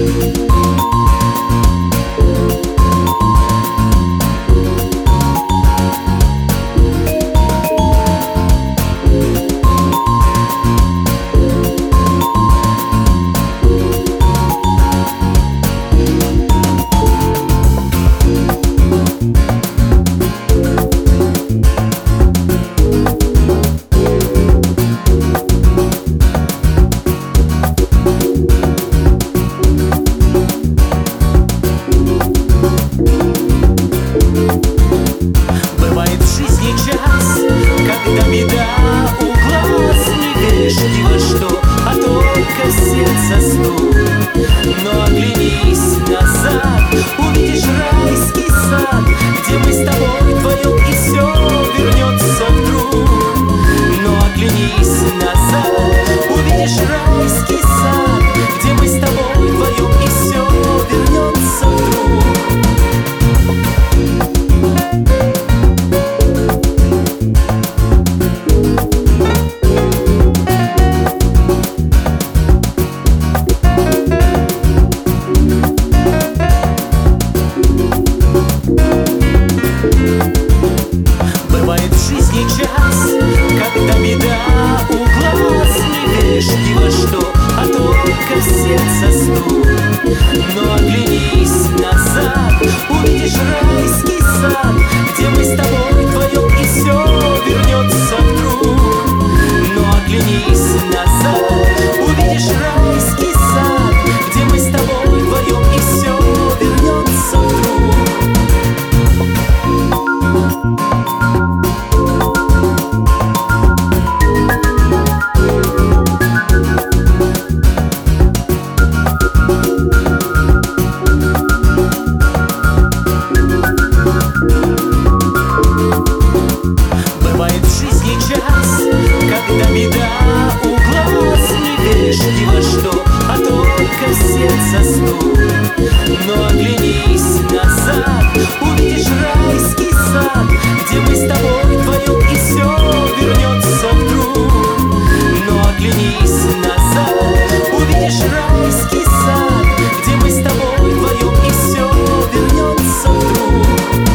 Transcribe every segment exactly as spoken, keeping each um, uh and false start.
Но оглянись назад, увидишь райский сад, где мы с тобой вдвоем, и все вернется вдруг. Но оглянись назад, увидишь райский сад, где мы с тобой вдвоем, и все вернется вдруг. Бывает в жизни час, когда беда у глаз, не веришь ни во что, а только в сердце стук. Но оглянись назад, увидишь райский сад, где мы с тобой вдвоем, и все вернется вдруг. Но оглянись назад, увидишь райский сад, где мы с тобой вдвоем, и все вернется вдруг. Бывает в жизни час, когда беда у глаз, не веришь ни во что, а только в сердце стук. Но оглянись назад, увидишь райский сад, где мы с тобой вдвоем, и все вернется вдруг. Но оглянись назад, увидишь райский сад, где мы с тобой вдвоем, и все вернется вдруг.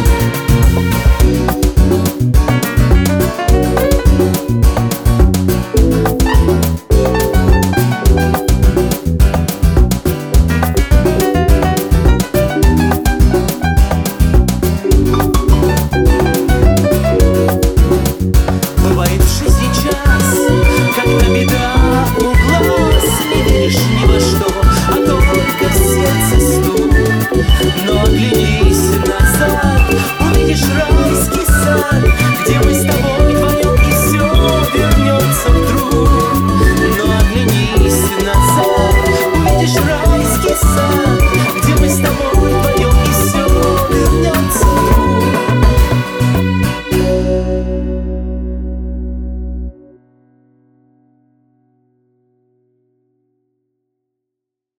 Бывает в жизни час, когда беда у глаз, не веришь ни во что, а только в сердце стук. Но оглянись назад, увидишь райский сад, где мы